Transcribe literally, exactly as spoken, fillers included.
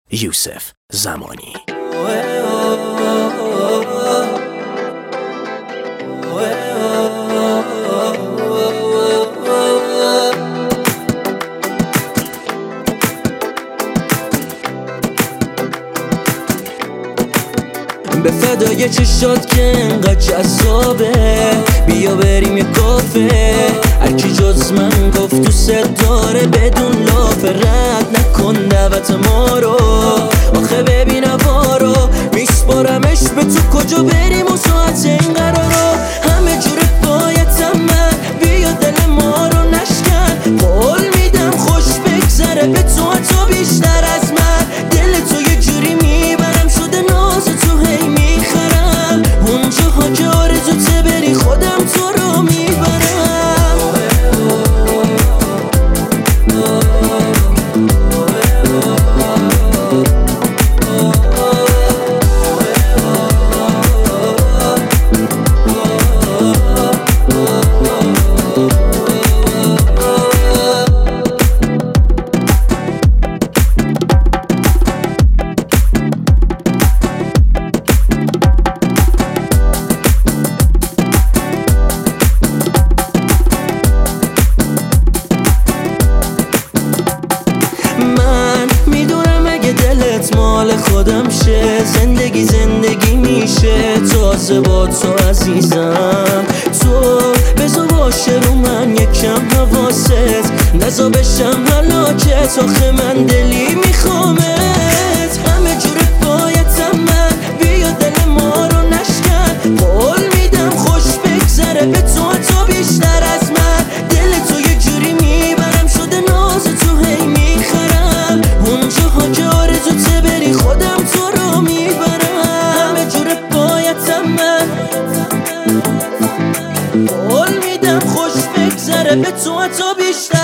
یوسف زمانی. به فدای چشات که انقدر جذابه، بیا بریم یه کافه. هرکی جز من گفت تو ست داره بدون لاف، رد نکن دعوت ما رو. آخه ببین هوا رو میسپارمش به تو، کجا بریم و ساعت این قرارو. همه جور بایدم من، بیا دل ما رو نشکن. قول میدم خوش بگذره به تو حتی بیشتر از من. دل تو یه جوری میبرم شده ناز تو هی میخرم. اونجاها که آرزوته بری خودم تو رو میبرم. مال خودم شه، زندگی زندگی میشه تازه با تو عزیزم. تو بذار باشه رو من یکم حواست، نزا بشم هلاکت. آخه من دلی میخوامت، همه جور بایدم من، بیا دل ما رو نشکن. قول میدم خوش بگذره به تو حتی بیشتر از من. دل تو یه جوری میبرم شده ناز تو هی میخرم. اونجاها که آرزوته بری خودم تو رو میبرم. همه جور بایدم من، قول میدم خوش بگذره به تو حتی بیشتر